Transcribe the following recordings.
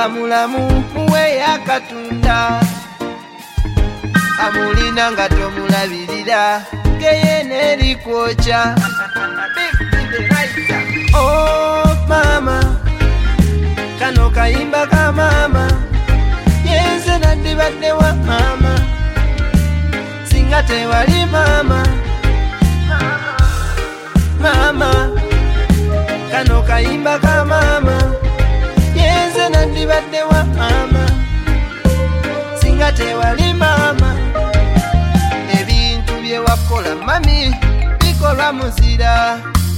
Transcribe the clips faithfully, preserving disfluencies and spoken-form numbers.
nga mulamu muwe yakatunda amulina nga tomulabirira ngeye nerikwocha. Oh mama, kano kayimba ka mama, yenze nandibadde wa mama singa tewali mama. Mama, kano kayimba ka mama, yenze nandibadde wa mama singa tewali mama. Ebintu bye wakola mami bikolwa muzira,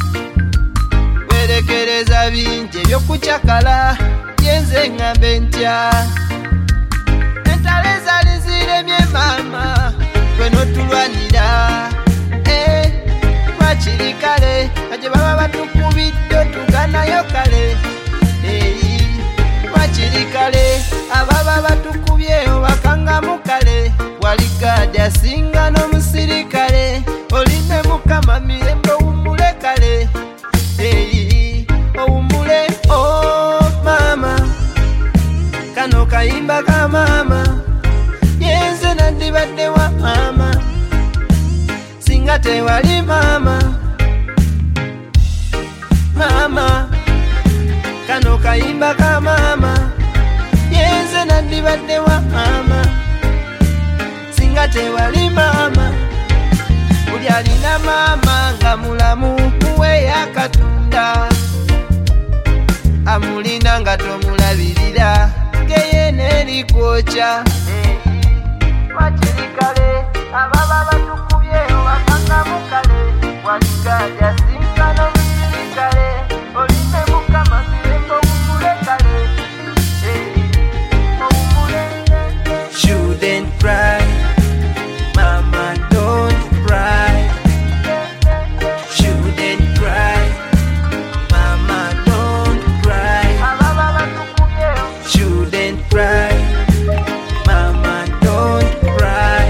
werekereza bingi ebyokucakala yenze ngambe ntya. Entale zali ziremye mama gwe notulwanira, eh, twakiri kale aje baba batukubidde otuganayo kale, eh, twakiri kale ababa batukubye obakangamu kale. Wali gadi asinga n'omusirikale, oline mukama mirembe owummule kale, eh, owummule. Oh mama, kano kayimba ka mama, yenze nandibadde wa mama singa tewali mama. Mama, kano kayimba ka mama, yenze nandibadde wa mama singa tewali mama. Buli alina mama nga mulamu muwe yakatunda amulina nga tomulabirira ngeye nerikwocha. Twakiri kale ababa batukubye obakangamu kale, waligadi asinga n'omusirikale, oline mukama mirembe owummule kale, eh, owummule. Shouldn't cry, mama don't cry. Shouldn't cry, mama don't cry. Ababa batukubye shouldn't cry, mama don't cry.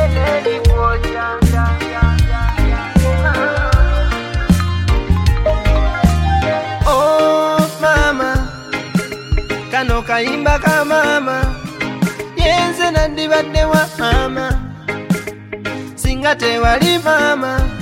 Oh mama, kano kayimba ka mama, yenze nandibadde wa mama singa tewali mama.